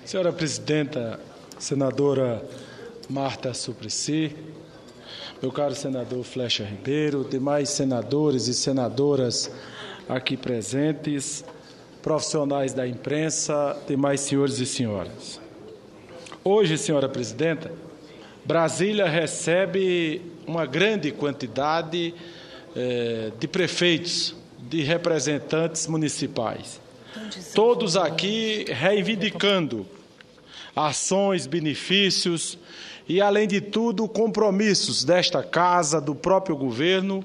Senhora Presidenta, senadora Marta Suplicy, meu caro senador Flecha Ribeiro, demais senadores e senadoras aqui presentes, profissionais da imprensa, demais senhores e senhoras. Hoje, senhora Presidenta, Brasília recebe uma grande quantidade de prefeitos, de representantes municipais, todos aqui reivindicando ações, benefícios e, além de tudo, compromissos desta Casa, do próprio governo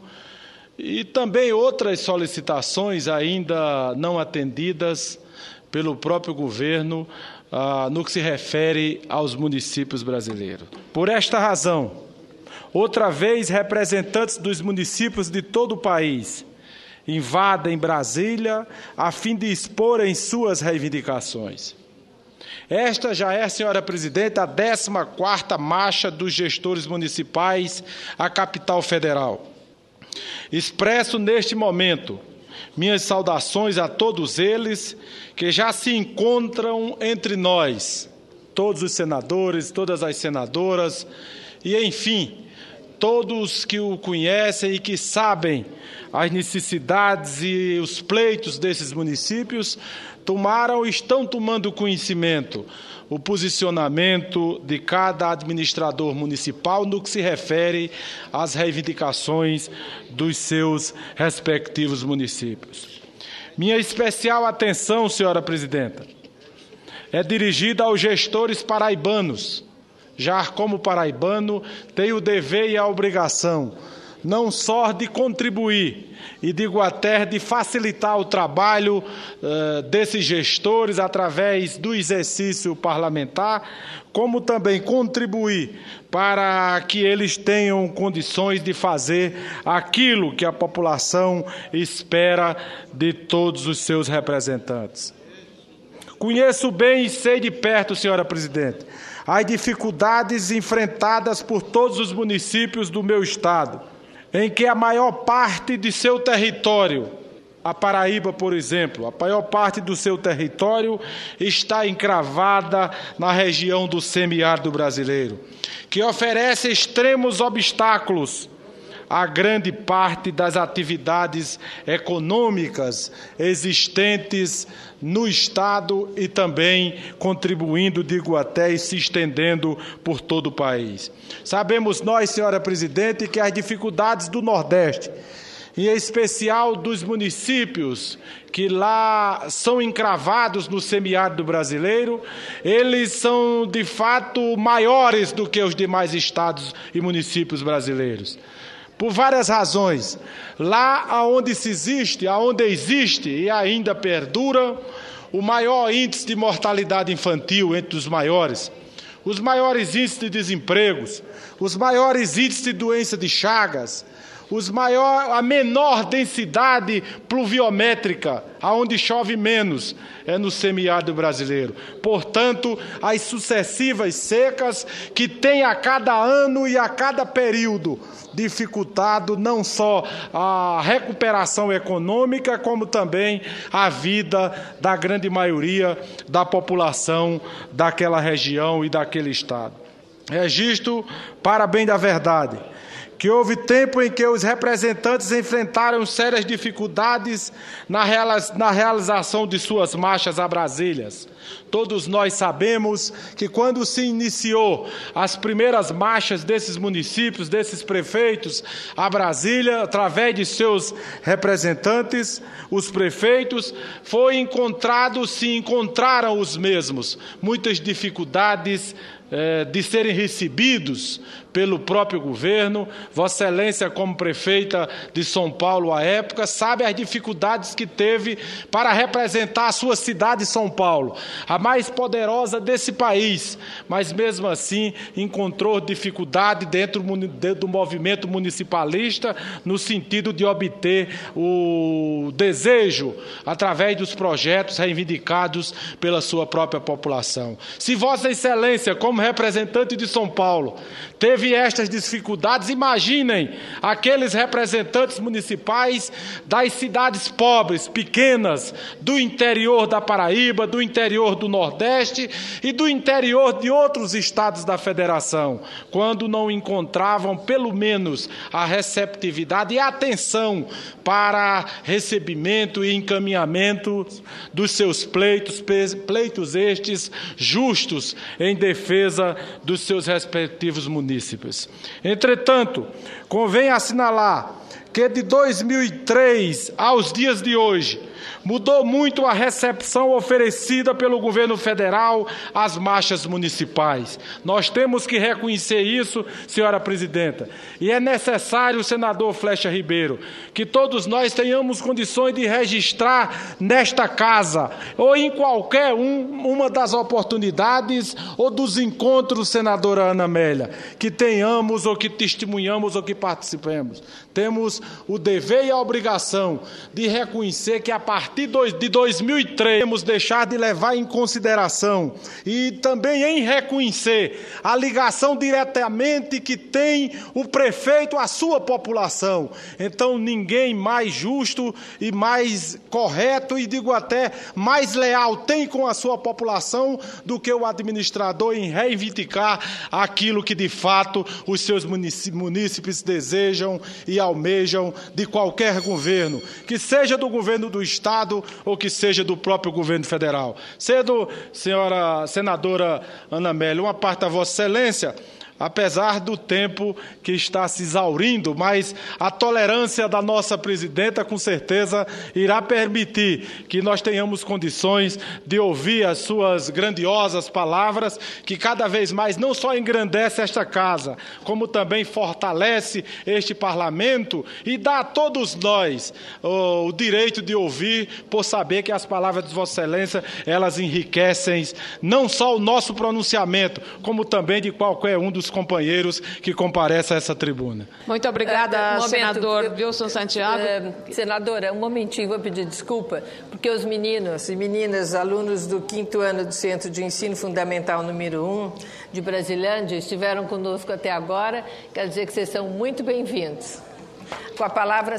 e também outras solicitações ainda não atendidas pelo próprio governo no que se refere aos municípios brasileiros. Por esta razão, outra vez, representantes dos municípios de todo o país invadem Brasília a fim de exporem suas reivindicações. Esta já é, senhora Presidenta, a 14ª marcha dos gestores municipais à capital federal. Expresso neste momento minhas saudações a todos eles que já se encontram entre nós, todos os senadores, todas as senadoras e, enfim, todos que o conhecem e que sabem as necessidades e os pleitos desses municípios, tomaram e estão tomando conhecimento o posicionamento de cada administrador municipal no que se refere às reivindicações dos seus respectivos municípios. Minha especial atenção, senhora Presidenta, é dirigida aos gestores paraibanos. Já como paraibano, tenho o dever e a obrigação não só de contribuir e, digo até, de facilitar o trabalho desses gestores através do exercício parlamentar, como também contribuir para que eles tenham condições de fazer aquilo que a população espera de todos os seus representantes. Conheço bem e sei de perto, senhora Presidente, as dificuldades enfrentadas por todos os municípios do meu estado, em que a maior parte de seu território, a Paraíba, por exemplo, a maior parte do seu território está encravada na região do semiárido brasileiro, que oferece extremos obstáculos a grande parte das atividades econômicas existentes no Estado e também contribuindo, digo até, e se estendendo por todo o país. Sabemos nós, senhora Presidente, que as dificuldades do Nordeste, em especial dos municípios que lá são encravados no semiárido brasileiro, eles são, de fato, maiores do que os demais estados e municípios brasileiros. Por várias razões. Lá onde existe e ainda perdura o maior índice de mortalidade infantil entre os maiores índices de desempregos, os maiores índices de doença de Chagas, a menor densidade pluviométrica, aonde chove menos, é no semiárido brasileiro. Portanto, as sucessivas secas que têm a cada ano e a cada período dificultado não só a recuperação econômica, como também a vida da grande maioria da população daquela região e daquele estado. Registro, para bem da verdade, que houve tempo em que os representantes enfrentaram sérias dificuldades na realização de suas marchas a Brasília. Todos nós sabemos que quando se iniciou as primeiras marchas desses municípios, desses prefeitos a Brasília, através de seus representantes, os prefeitos, se encontraram os mesmos muitas dificuldades de serem recebidos pelo próprio governo. Vossa Excelência, como prefeita de São Paulo à época, sabe as dificuldades que teve para representar a sua cidade, São Paulo, a mais poderosa desse país, mas mesmo assim encontrou dificuldade dentro do movimento municipalista no sentido de obter o desejo através dos projetos reivindicados pela sua própria população. Se Vossa Excelência, como representante de São Paulo, teve teve estas dificuldades, imaginem aqueles representantes municipais das cidades pobres, pequenas, do interior da Paraíba, do interior do Nordeste e do interior de outros estados da Federação, quando não encontravam pelo menos a receptividade e a atenção para recebimento e encaminhamento dos seus pleitos estes justos em defesa dos seus respectivos munícipes. Entretanto, convém assinalar que de 2003 aos dias de hoje, mudou muito a recepção oferecida pelo governo federal às marchas municipais. Nós temos que reconhecer isso, senhora presidenta. E é necessário, senador Flecha Ribeiro, que todos nós tenhamos condições de registrar nesta casa, ou em qualquer uma das oportunidades ou dos encontros, senadora Ana Amélia, que tenhamos ou que testemunhamos ou que participemos. Temos o dever e a obrigação de reconhecer que a partir de 2003 temos deixado de levar em consideração e também em reconhecer a ligação diretamente que tem o prefeito à sua população. Então ninguém mais justo e mais correto e digo até mais leal tem com a sua população do que o administrador em reivindicar aquilo que de fato os seus munícipes desejam e almejam de qualquer governo, que seja do governo do Estado ou que seja do próprio governo federal. Cedo, senhora senadora Ana Amélia, uma parte da Vossa Excelência, apesar do tempo que está se exaurindo, mas a tolerância da nossa presidenta, com certeza, irá permitir que nós tenhamos condições de ouvir as suas grandiosas palavras, que cada vez mais não só engrandece esta casa, como também fortalece este parlamento e dá a todos nós o direito de ouvir, por saber que as palavras de Vossa Excelência, elas enriquecem não só o nosso pronunciamento, como também de qualquer um dos companheiros que comparecem a essa tribuna. Muito obrigada, senador Wilson Santiago. Senadora, um momentinho, vou pedir desculpa, porque os meninos e meninas, alunos do 5º ano do Centro de Ensino Fundamental número 1 de Brasilândia, estiveram conosco até agora, quer dizer que vocês são muito bem-vindos. Com a palavra,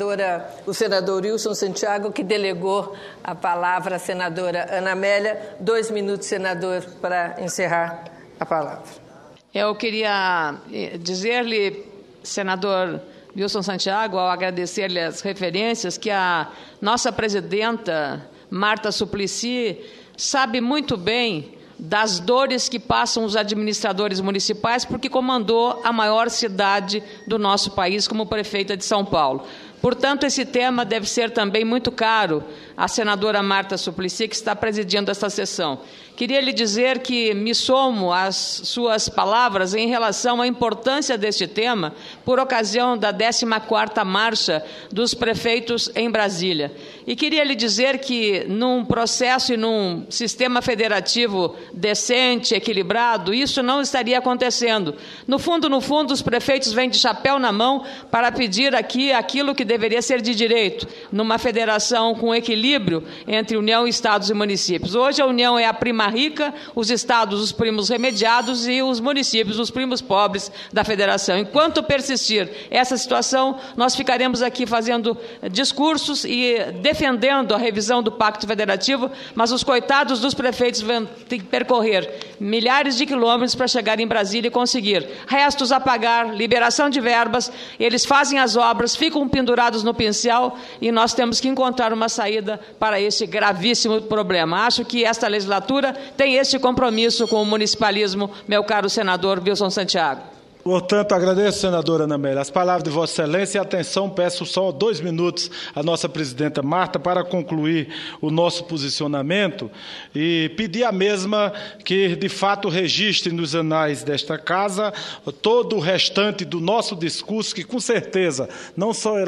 o senador Wilson Santiago, que delegou a palavra à senadora Ana Amélia. 2 minutos, senador, para encerrar a palavra. Eu queria dizer-lhe, senador Wilson Santiago, ao agradecer-lhe as referências, que a nossa presidenta, Marta Suplicy, sabe muito bem das dores que passam os administradores municipais, porque comandou a maior cidade do nosso país como prefeita de São Paulo. Portanto, esse tema deve ser também muito caro à senadora Marta Suplicy, que está presidindo esta sessão. Queria lhe dizer que me somo às suas palavras em relação à importância deste tema por ocasião da 14ª Marcha dos Prefeitos em Brasília. E queria lhe dizer que, num processo e num sistema federativo decente, equilibrado, isso não estaria acontecendo. No fundo, os prefeitos vêm de chapéu na mão para pedir aqui aquilo que deveria ser de direito, numa federação com equilíbrio entre União, Estados e municípios. Hoje a União é a prima rica, os estados os primos remediados e os municípios os primos pobres da federação. Enquanto persistir essa situação, nós ficaremos aqui fazendo discursos e defendendo a revisão do Pacto Federativo, mas os coitados dos prefeitos vão ter que percorrer milhares de quilômetros para chegar em Brasília e conseguir restos a pagar, liberação de verbas, eles fazem as obras, ficam pendurados no pincel e nós temos que encontrar uma saída para esse gravíssimo problema. Acho que esta legislatura tem este compromisso com o municipalismo, meu caro senador Wilson Santiago. Portanto, agradeço, senadora Ana Amélia, as palavras de Vossa Excelência e atenção, peço só 2 minutos à nossa presidenta Marta para concluir o nosso posicionamento e pedir a mesma que, de fato, registre nos anais desta casa todo o restante do nosso discurso, que, com certeza, não só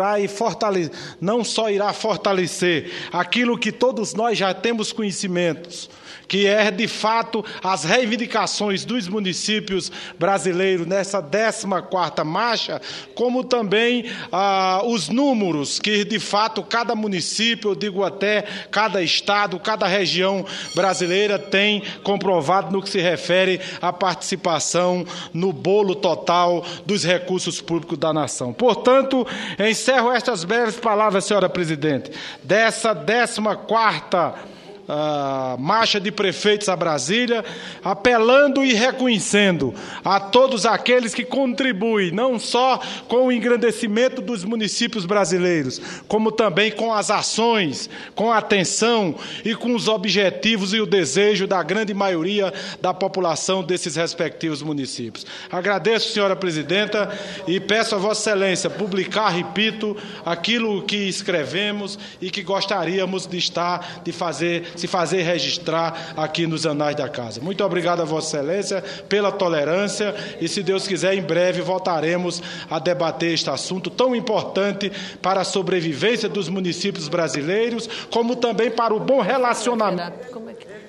irá fortalecer aquilo que todos nós já temos conhecimentos, que é, de fato, as reivindicações dos municípios brasileiros nessa 14ª marcha, como também os números que, de fato, cada município, eu digo até cada estado, cada região brasileira tem comprovado no que se refere à participação no bolo total dos recursos públicos da nação. Portanto, encerro estas breves palavras, senhora presidente, dessa 14ª marcha de prefeitos a Brasília, apelando e reconhecendo a todos aqueles que contribuem, não só com o engrandecimento dos municípios brasileiros, como também com as ações, com a atenção e com os objetivos e o desejo da grande maioria da população desses respectivos municípios. Agradeço, senhora presidenta, e peço a Vossa Excelência publicar, repito, aquilo que escrevemos e que gostaríamos se fazer registrar aqui nos anais da Casa. Muito obrigado a Vossa Excelência pela tolerância e, se Deus quiser, em breve voltaremos a debater este assunto tão importante para a sobrevivência dos municípios brasileiros, como também para o bom relacionamento.